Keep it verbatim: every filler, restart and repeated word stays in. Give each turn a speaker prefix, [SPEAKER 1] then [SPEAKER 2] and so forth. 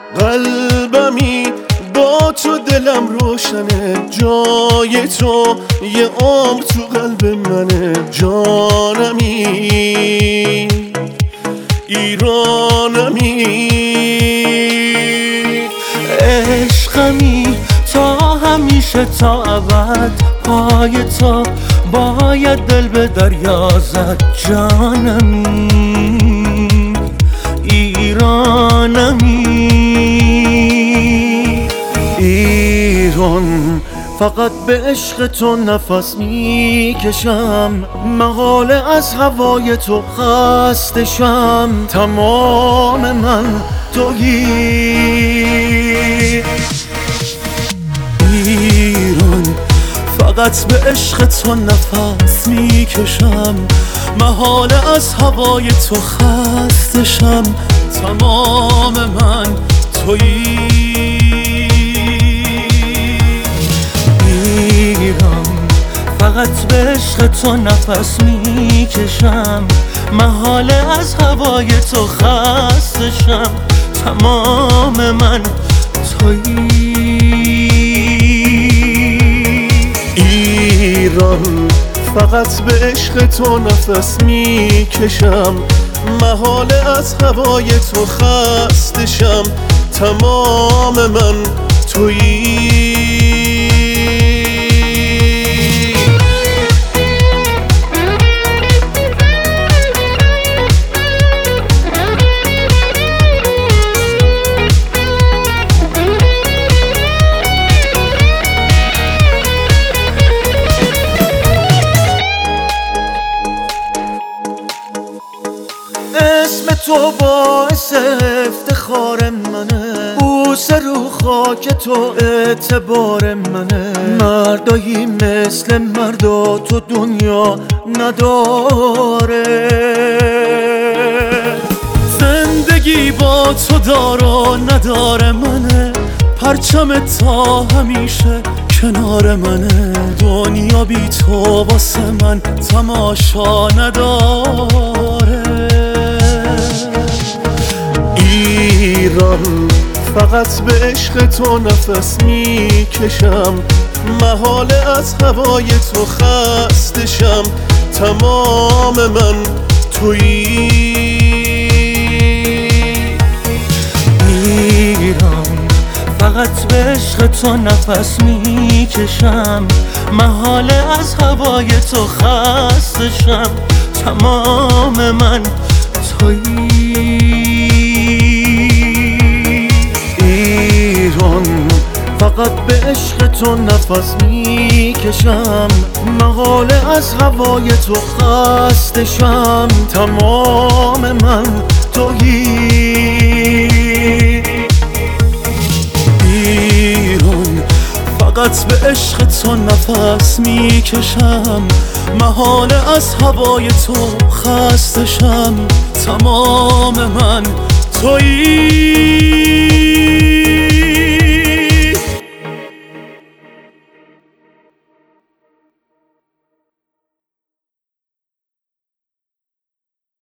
[SPEAKER 1] قلبمی با تو دلم روشنه، جای تو یه عمر تو قلب منه. جانمی ایرانمی
[SPEAKER 2] عشقمی تا همیشه تا ابد، پای تو باید دل به دریا زد. جانمی ایرانمی ایران، فقط به عشق تو نفس میکشم، محاله از هوای تو خسته شم. تمام من تویی ایران، فقط به عشق تو نفس میکشم، محاله از هوای تو خسته شم. تمام من تویی ایران، فقط به عشق تو نفس میکشم، محاله از هوای تو خسته شم. تمام من تویی
[SPEAKER 1] ایران، فقط به عشق تو نفس میکشم، محاله از هوای تو خسته شم. تمام من تویی
[SPEAKER 2] اسم تو باعث افتخار منه، بوسه رو خاک تو اعتبار منه. مردایی مثل مردا تو دنیا نداره، زندگی با تو دار و نداره منه. پرچم تا همیشه کنار منه، دنیا بی تو واسه من تماشا نداره.
[SPEAKER 1] ایران، فقط به عشق تو نفس میکشم، محاله از هوای تو خسته شم. تمام من تویی
[SPEAKER 2] ایران، فقط به عشق تو نفس میکشم، محاله از هوای تو خسته شم. تمام من تویی ایران، فقط به عشق تو نفس میکشم، محاله از هوای تو خسته شم. تمام من تویی ایران، فقط به عشق تو نفس میکشم، محاله از هوای تو خسته شم. تمام من تویی